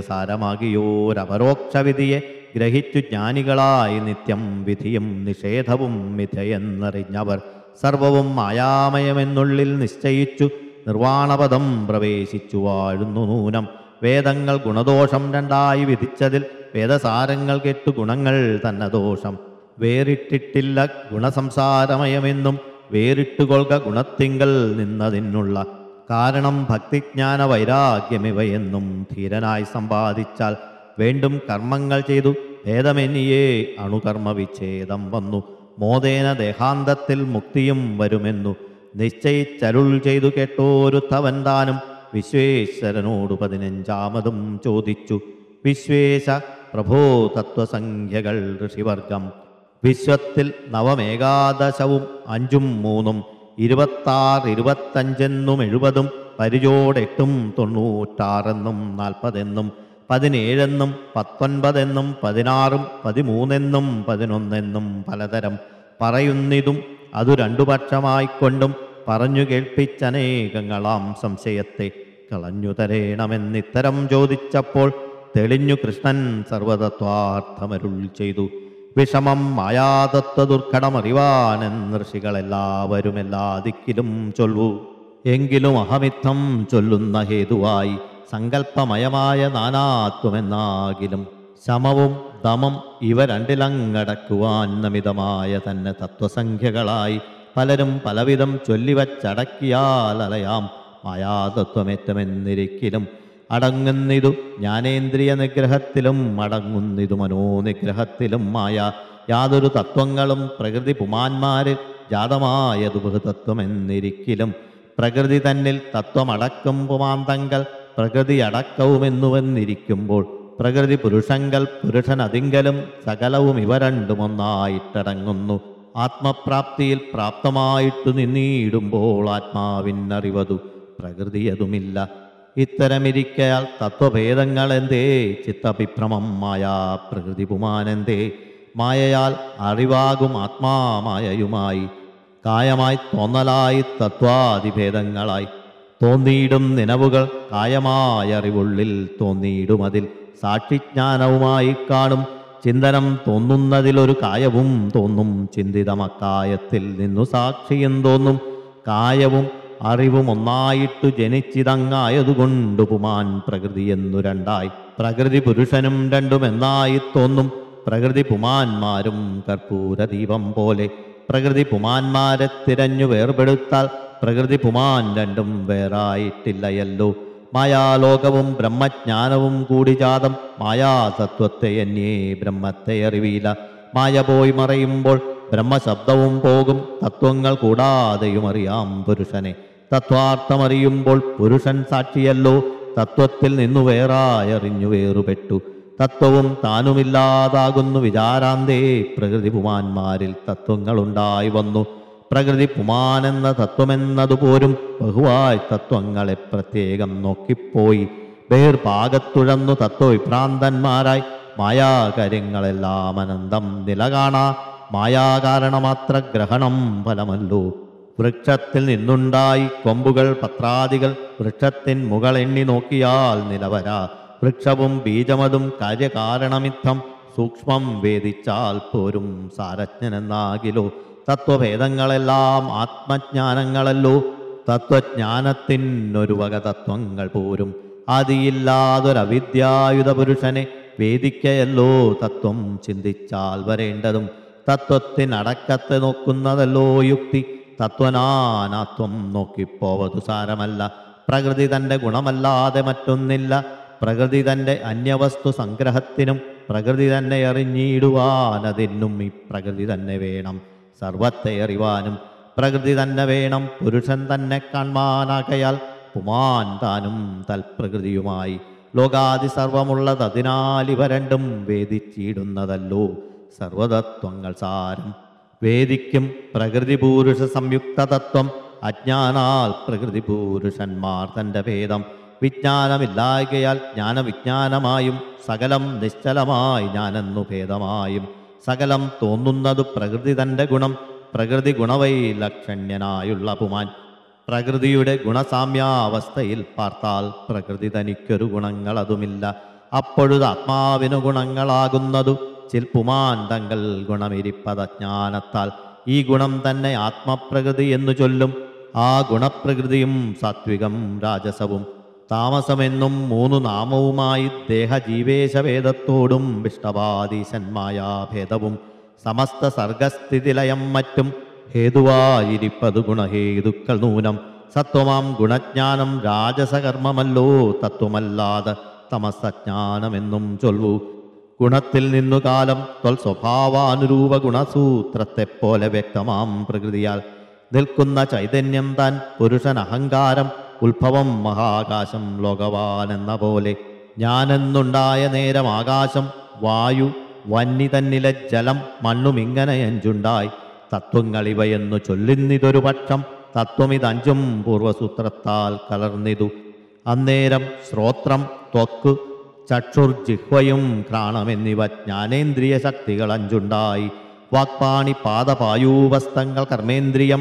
Speaker 1: വേദസാരമാകിയോരപരോക്ഷവിധിയെ ഗ്രഹിച്ചു ജ്ഞാനികളായി നിത്യം വിധിയും നിഷേധവും മിഥയെന്നറിഞ്ഞവർ സർവവും മായാമയമെന്നുള്ളിൽ നിശ്ചയിച്ചു നിർവാണപദം പ്രവേശിച്ചു വാഴുന്നു നൂനം. വേദങ്ങൾ ഗുണദോഷം രണ്ടായി വിധിച്ചതിൽ വേദസാരങ്ങൾ കെട്ടു ഗുണങ്ങൾ തന്നെ ദോഷം വേറിട്ടിട്ടില്ല ഗുണസംസാരമയമെന്നും വേറിട്ടുകൊള്ളുക ഗുണത്തിങ്കൽ നിന്നതിനുള്ള കാരണം ഭക്തിജ്ഞാന വൈരാഗ്യമിവയെന്നും ധീരനായി സമ്പാദിച്ചാൽ വേണ്ടും കർമ്മങ്ങൾ ചെയ്തു ഭേദമെന്നിയേ അണുകർമ്മ വിച്ഛേദം വന്നു മോദേന ദേഹാന്തത്തിൽ മുക്തിയും വരുമെന്നു നിശ്ചയിച്ചരുൾ ചെയ്തു കേട്ടോരു തവൻ താനും വിശ്വേശ്വരനോട് പതിനഞ്ചാമതും ചോദിച്ചു. വിശ്വേശ പ്രഭോ തത്വസംഖ്യകൾ ഋഷിവർഗം വിശ്വത്തിൽ നവമേകാദശവും അഞ്ചും മൂന്നും ഇരുപത്താറ് ഇരുപത്തഞ്ചെന്നും എഴുപതും പരിചോടെട്ടും തൊണ്ണൂറ്റാറെന്നും നാൽപ്പതെന്നും പതിനേഴെന്നും പത്തൊൻപതെന്നും പതിനാറും പതിമൂന്നെന്നും പതിനൊന്നെന്നും പലതരം പറയുന്നിതും അതു രണ്ടു പക്ഷമായിക്കൊണ്ടും പറഞ്ഞു കേൾപ്പിച്ചനേകങ്ങളാം സംശയത്തെ കളഞ്ഞു തരേണമെന്നിത്തരം ചോദിച്ചപ്പോൾ തെളിഞ്ഞു കൃഷ്ണൻ സർവതത്വാർത്ഥമരുൾ ചെയ്തു. വിഷമം മായാതത്വ ദുർഘടമറിവാനെന്ന് ഋഷികളെല്ലാവരും എല്ലാ ദിക്കിലും ചൊല്ലു. എങ്കിലും അഹമിത്തം ചൊല്ലുന്ന ഹേതുവായി സങ്കല്പമയമായ നാനാത്വമെന്നാകിലും ശമവും ദമം ഇവ രണ്ടിലങ്ങടക്കുവാൻ നമിതമായ തന്നെ തത്വസംഖ്യകളായി പലരും പലവിധം ചൊല്ലിവച്ചടക്കിയാൽ അലയാം മായാതത്വമേറ്റമെന്നിരിക്കലും അടങ്ങുന്നിതു ജ്ഞാനേന്ദ്രിയ നിഗ്രഹത്തിലും അടങ്ങുന്നിതു മനോനിഗ്രഹത്തിലും മായ യാതൊരു തത്വങ്ങളും പ്രകൃതി പുമാന്മാരിൽ ജാതമായതു ബഹുതത്വമെന്നിരിക്കലും പ്രകൃതി തന്നിൽ തത്വമടക്കം പുമാന്തങ്കൽ പ്രകൃതി അടക്കവുമെന്നുവെന്നിരിക്കുമ്പോൾ പ്രകൃതി പുരുഷങ്കൽ പുരുഷനതിങ്കലും സകലവും ഇവ രണ്ടുമൊന്നായിട്ടടങ്ങുന്നു. ആത്മപ്രാപ്തിയിൽ പ്രാപ്തമായിട്ടു നിന്നിടുമ്പോൾ ആത്മാവിനറിവതു പ്രകൃതിയതുമില്ല. ഇത്തരമിരിക്കയാൽ തത്വഭേദങ്ങളെന്തേ ചിത്തഭിഭ്രമം മായാ പ്രകൃതി പുമാനെന്തേ മായയാൽ അറിവാകും ആത്മാമായയുമായി കായമായി തോന്നലായി തത്വാദിഭേദങ്ങളായി തോന്നിയിടും നിലവുകൾ കായമായ അറിവുള്ളിൽ തോന്നിയിടുമതിൽ സാക്ഷിജ്ഞാനവുമായി കാണും ചിന്തനം തോന്നുന്നതിലൊരു കായവും തോന്നും ചിന്തിതമക്കായത്തിൽ നിന്നു സാക്ഷിയും തോന്നും കായവും അറിവും ഒന്നായിട്ടു ജനിച്ചിതങ്ങായതുകൊണ്ടു പുമാൻ പ്രകൃതി എന്നു രണ്ടായി പ്രകൃതി പുരുഷനും രണ്ടുമെന്നായി തോന്നും പ്രകൃതി പുമാന്മാരും കർപ്പൂരദീപം പോലെ പ്രകൃതി പുമാന്മാരെ തിരഞ്ഞു വേർപെടുത്താൽ പ്രകൃതി പുമാൻ രണ്ടും വേറായിട്ടില്ലയല്ലോ. മായാലോകവും ബ്രഹ്മജ്ഞാനവും കൂടി ജാതം മായാതത്വത്തെ എന്നേ ബ്രഹ്മത്തെ അറിവില്ല. മായ പോയി മറയുമ്പോൾ ബ്രഹ്മശബ്ദവും പോകും തത്വങ്ങൾ കൂടാതെയും അറിയാം പുരുഷനെ. തത്വാർത്ഥമറിയുമ്പോൾ പുരുഷൻ സാക്ഷിയല്ലോ തത്വത്തിൽ നിന്നു വേറായറിഞ്ഞു വേറുപെട്ടു തത്വവും താനുമില്ലാതാകുന്നു വിചാരാന്തേ പ്രകൃതി പുമാന്മാരിൽ തത്വങ്ങളുണ്ടായി വന്നു. പ്രകൃതി പുമാനെന്ന തത്വമെന്നതുപോലും ബഹുവായി തത്വങ്ങളെ പ്രത്യേകം നോക്കിപ്പോയി ബഹിർഭാഗത്തുഴന്നു തത്വവിഭ്രാന്തന്മാരായി മായാകാര്യങ്ങളെല്ലാം അനന്തം നിലകാണാ മായാകാരണമാത്ര ഗ്രഹണം ഫലമല്ലോ. വൃക്ഷത്തിൽ നിന്നുണ്ടായി കൊമ്പുകൾ പത്രാദികൾ വൃക്ഷത്തിൻ മുകളെണ്ണി നോക്കിയാൽ നിലവരാ. വൃക്ഷവും ബീജമതും കാര്യകാരണമിത്തം സൂക്ഷ്മം വേദിച്ചാൽ പോരും സാരജ്ഞനെന്നാകിലോ. തത്വഭേദങ്ങളെല്ലാം ആത്മജ്ഞാനങ്ങളല്ലോ തത്വജ്ഞാനത്തിനൊരു വക തത്വങ്ങൾ പോരും. ആദിയില്ലാതൊരവിദ്യായുധ പുരുഷനെ വേദിക്കയല്ലോ തത്വം ചിന്തിച്ചാൽ വരേണ്ടതും. തത്വത്തിനടക്കത്തെ നോക്കുന്നതല്ലോ യുക്തി. തത്വനാനാത്വം നോക്കിപ്പോവതു സാരമല്ല. പ്രകൃതി തൻ്റെ ഗുണമല്ലാതെ മറ്റൊന്നില്ല. പ്രകൃതി തൻ്റെ അന്യവസ്തു സംഗ്രഹത്തിനും പ്രകൃതി തന്നെ അറിഞ്ഞിടുവാനതിനും ഈ പ്രകൃതി തന്നെ വേണം. സർവത്തെ അറിവാനും പ്രകൃതി തന്നെ വേണം. പുരുഷൻ തന്നെ കാൺമാനാകയാൽ പുമാൻ താനും തൽപ്രകൃതിയുമായി. ലോകാദി സർവമുള്ളത് അതിനാൽ ഇവ രണ്ടും വേദിച്ചിടുന്നതല്ലോ സർവതത്വങ്ങൾ സാരം. വേദിക്കും പ്രകൃതി പുരുഷ സംയുക്ത തത്വം. അജ്ഞാനാൽ പ്രകൃതി പുരുഷന്മാർ തൻ്റെ ഭേദം. വിജ്ഞാനമില്ലായകയാൽ ജ്ഞാനവിജ്ഞാനമായും സകലം നിശ്ചലമായി ഞാനെന്നു ഭേദമായും. സകലം തോന്നുന്നത് പ്രകൃതി തൻ്റെ ഗുണം. പ്രകൃതി ഗുണവൈലക്ഷണ്യനായുള്ള പുമാൻ. പ്രകൃതിയുടെ ഗുണസാമ്യാവസ്ഥയിൽ പാർത്താൽ പ്രകൃതി തനിക്കൊരു ഗുണങ്ങളതുമില്ല. അപ്പോഴത് ആത്മാവിനു ഗുണങ്ങളാകുന്നതു ചിൽപ്പുമാൻ തങ്ങൾ ഗുണമിരിപ്പതജ്ഞാനത്താൽ. ഈ ഗുണം തന്നെ ആത്മപ്രകൃതി എന്നു ചൊല്ലും. ആ ഗുണപ്രകൃതിയും സാത്വികം രാജസവും താമസമെന്നും മൂന്നു നാമവുമായി ദേഹജീവേശഭേദത്തോടും വിഷ്ടവാദീശന്മായാഭേദവും സമസ്ത സർഗസ്ഥിതിലയം മറ്റും ഹേതുവായിരിപ്പതു ഗുണഹേതുക്കൾ നൂനം. സത്വമാം ഗുണജ്ഞാനം രാജസകർമ്മമല്ലോ തത്വമല്ലാതെ തമസജ്ഞാനമെന്നും ചൊല്ലൂ. ഗുണത്തിൽ നിന്നു കാലം ത്വൽ സ്വഭാവാനുരൂപ ഗുണസൂത്രത്തെപ്പോലെ വ്യക്തമാം പ്രകൃതിയാൽ നിൽക്കുന്ന ചൈതന്യം താൻ പുരുഷൻ അഹങ്കാരം. ഉത്ഭവം മഹാകാശം ലോകവാൻ എന്ന പോലെ. ഞാനെന്നുണ്ടായ നേരം ആകാശം വായു വന്നി തന്നിലെ ജലം മണ്ണുമിങ്ങനെ അഞ്ചുണ്ടായി. തത്വങ്ങളിവയെന്നു ചൊല്ലുന്നിതൊരു പക്ഷം. തത്വമിതഞ്ചും പൂർവസൂത്രത്താൽ കലർന്നിതു. അന്നേരം ശ്രോത്രം ത്വക്ക് ചക്ഷുർജിഹ്വയും ഘ്രാണമെന്നിവ ജ്ഞാനേന്ദ്രിയ ശക്തികൾ അഞ്ചുണ്ടായി. വാക്പാണി പാദപായൂവസ്തങ്ങൾ കർമ്മേന്ദ്രിയം.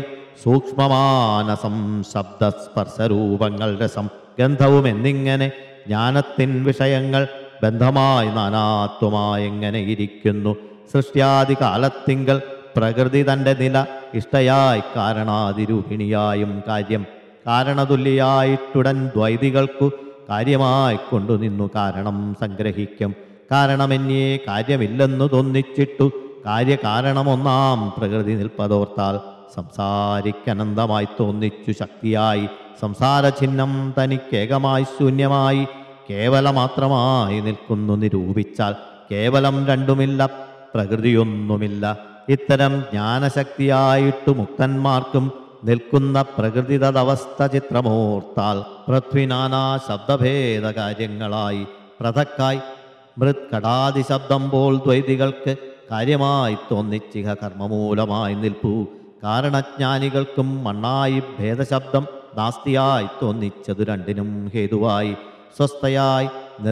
Speaker 1: സൂക്ഷ്മമാനസം ശബ്ദസ്പർശരൂപങ്ങൾ രസം ഗന്ധവും എന്നിങ്ങനെ ജ്ഞാനത്തിൻ വിഷയങ്ങൾ ബന്ധമായി നാനാത്വമായെങ്ങനെ ഇരിക്കുന്നു. സൃഷ്ട്യാദി കാലത്തിങ്കൽ പ്രകൃതി തൻ്റെ നില ഇഷ്ടയായി കാരണാതിരൂപിണിയായും കാര്യം. കാരണതുല്യായിട്ടുടൻ ദ്വൈതികൾക്കു കാര്യമായി കൊണ്ടു നിന്നു കാരണം സംഗ്രഹിക്കും. കാരണമെന്നേ കാര്യമില്ലെന്നു തോന്നിച്ചിട്ടു കാര്യകാരണമൊന്നാം പ്രകൃതി നിൽപ്പതോർത്താൽ സംസാരിക്കനന്തമായി തോന്നിച്ചു ശക്തിയായി. സംസാരചിഹ്നം തനിക്കേകമായി ശൂന്യമായി കേവലമാത്രമായി നിൽക്കുന്നു നിരൂപിച്ചാൽ. കേവലം രണ്ടുമില്ല, പ്രകൃതിയൊന്നുമില്ല. ഇത്തരം ജ്ഞാനശക്തിയായിട്ടു മുക്തന്മാർക്കും നിൽക്കുന്ന പ്രകൃതിതവസ്ഥ ചിത്രമോർത്താൽ പൃഥ്വിനാനാ ശബ്ദഭേദ കാര്യങ്ങളായി പൃഥക്കായി മൃത്കടാതി ശബ്ദം പോൽ ദ്വൈതികൾക്ക് കാര്യമായി തോന്നിച്ചിഹ കർമ്മമൂലമായി നിൽപ്പൂ. കാരണജ്ഞാനികൾക്കും മണ്ണായി ഭേദശബ്ദം നാസ്തിയായി തോന്നിച്ചതു രണ്ടിനും ഹേതുവായി. സ്വസ്ഥയായി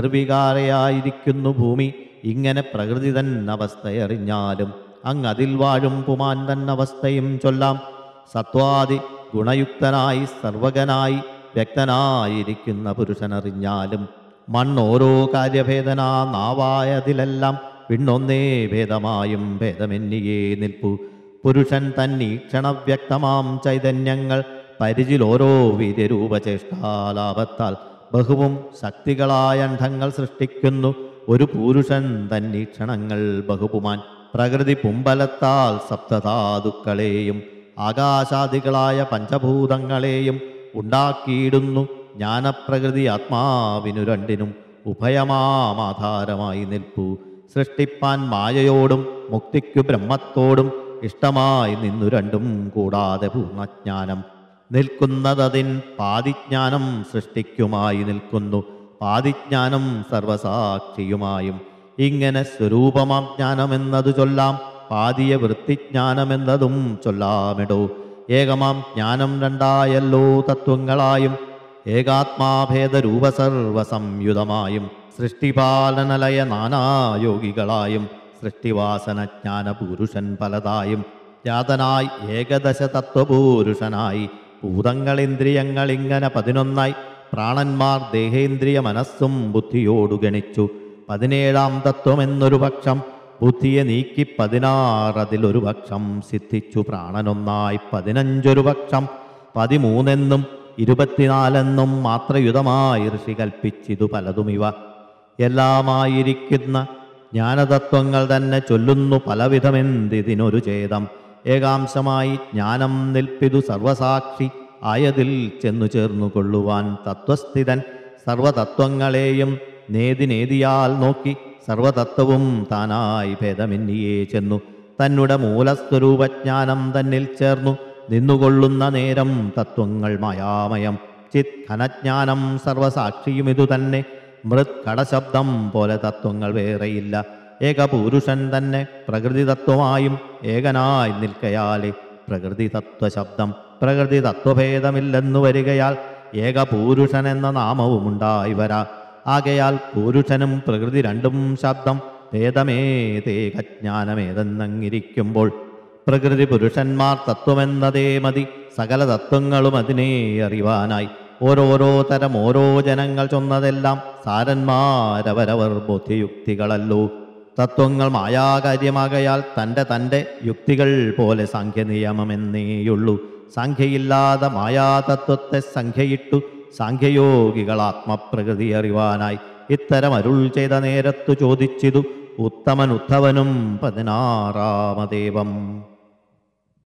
Speaker 1: നിർവികാരയായിരിക്കുന്നു ഭൂമി. ഇങ്ങനെ പ്രകൃതി തന്നവസ്ഥയറിഞ്ഞാലും അങ്ങതിൽ വാഴും പുമാൻ തന്നവസ്ഥയും ചൊല്ലാം. സത്വാദി ഗുണയുക്തനായി സർവകനായി വ്യക്തനായിരിക്കുന്ന പുരുഷനറിഞ്ഞാലും മണ്ണോരോ കാര്യഭേദനാ നാവായതിലെല്ലാം പിന്നൊന്നേ ഭേദമായും ഭേദമെന്നിയേ നിൽപ്പു. പുരുഷൻ തന്നീക്ഷണവ്യക്തമാം ചൈതന്യങ്ങൾ പരിചിലോരോ വീര്യരൂപചേഷ്ടാലാപത്താൽ ബഹുവും ശക്തികളായ അണ്ഡങ്ങൾ സൃഷ്ടിക്കുന്നു. ഒരു പുരുഷൻ തന്നീക്ഷണങ്ങൾ ബഹുപുമാൻ പ്രകൃതി പുമ്പലത്താൽ സപ്തധാതുക്കളെയും ആകാശാദികളായ പഞ്ചഭൂതങ്ങളെയും ഉണ്ടാക്കിയിടുന്നു. ജ്ഞാനപ്രകൃതി ആത്മാവിനു രണ്ടിനും ഉഭയമാമാധാരമായി നിൽപ്പൂ. സൃഷ്ടിപ്പാൻ മായയോടും മുക്തിക്കു ബ്രഹ്മത്തോടും ഇഷ്ടമായി നിന്നു രണ്ടും കൂടാതെ പൂർണ്ണജ്ഞാനം നിൽക്കുന്നതതിൻ പാതിജ്ഞാനം സൃഷ്ടിക്കുമായി നിൽക്കുന്നു. പാതിജ്ഞാനം സർവസാക്ഷിയുമായും ഇങ്ങനെ സ്വരൂപമാം ജ്ഞാനമെന്നതു ചൊല്ലാം. പാതിയ വൃത്തിജ്ഞാനമെന്നതും ചൊല്ലാമിടോ. ഏകമാം ജ്ഞാനം രണ്ടായല്ലോ തത്വങ്ങളായും ഏകാത്മാഭേദരൂപ സർവസംയുതമായും സൃഷ്ടിപാലനലയ നാനായോഗികളായും സൃഷ്ടിവാസനജ്ഞാന പുരുഷൻ പലതായും ജാതനായി ഏകദശ തത്വപുരുഷനായി ഭൂതങ്ങളിന്ദ്രിയങ്ങളിങ്ങനെ പതിനൊന്നായി പ്രാണന്മാർ ദേഹേന്ദ്രിയ മനസ്സും ബുദ്ധിയോടു ഗണിച്ചു. പതിനേഴാം തത്വമെന്നൊരു പക്ഷം ബുദ്ധിയെ നീക്കി പതിനാറതിലൊരു പക്ഷം സിദ്ധിച്ചു. പ്രാണനൊന്നായി പതിനഞ്ചൊരു പക്ഷം പതിമൂന്നെന്നും ഇരുപത്തിനാലെന്നും മാത്രയുതമായി ഋഷി കൽപ്പിച്ചിതു പലതുമിവ. എല്ലാമായിരിക്കുന്ന ജ്ഞാനതത്വങ്ങൾ തന്നെ ചൊല്ലുന്നു പലവിധമെന്തിതിനൊരു ഛേദം. ഏകാംശമായി ജ്ഞാനം നിൽപ്പിതു സർവസാക്ഷി ആയതിൽ ചെന്നു ചേർന്നു കൊള്ളുവാൻ തത്വസ്ഥിതൻ സർവതത്വങ്ങളെയും നേതിനേതിയാൽ നോക്കി സർവതത്വവും താനായി ഭേദമെന്നിയേ ചെന്നു തന്നെ മൂലസ്വരൂപജ്ഞാനം തന്നിൽ ചേർന്നു നിന്നുകൊള്ളുന്ന നേരം തത്വങ്ങൾ മായാമയം ചിത് ഘനജ്ഞാനം സർവസാക്ഷിയും ഇതു തന്നെ. മൃത് കടശബ്ദം പോലെ തത്വങ്ങൾ വേറെയില്ല. ഏകപുരുഷൻ തന്നെ പ്രകൃതി തത്വമായും ഏകനായി നിൽക്കയാലെ പ്രകൃതി തത്വശബ്ദം പ്രകൃതി തത്വഭേദമില്ലെന്നു വരികയാൽ ഏകപൂരുഷൻ എന്ന നാമവും ഉണ്ടായി വരാ. ആകയാൽ പുരുഷനും പ്രകൃതി രണ്ടും ശബ്ദം ഭേദമേതേകജ്ഞാനമേതെന്നങ്ങിരിക്കുമ്പോൾ പ്രകൃതി പുരുഷന്മാർ തത്വമെന്നതേ മതി. സകല തത്വങ്ങളും അതിനെ അറിവാനായി ഓരോരോ തരം ഓരോ ജനങ്ങൾ ചൊന്നതെല്ലാം സാരന്മാരവരവർ ബോധ്യയുക്തികളല്ലോ. തത്വങ്ങൾ മായാകാര്യമാകയാൽ തൻ്റെ തൻ്റെ യുക്തികൾ പോലെ സാഖ്യനിയമമെന്നേയുള്ളൂ. സാഖ്യയില്ലാതെ മായാതത്വത്തെ സംഖ്യയിട്ടു സാഖ്യയോഗികൾ ആത്മപ്രകൃതി അറിവാനായി ഇത്തരം അരുൾ ചെയ്ത നേരത്തു ചോദിച്ചിതു ഉത്തമൻ ഉദ്ധവനും പതിനാറാമദേവം.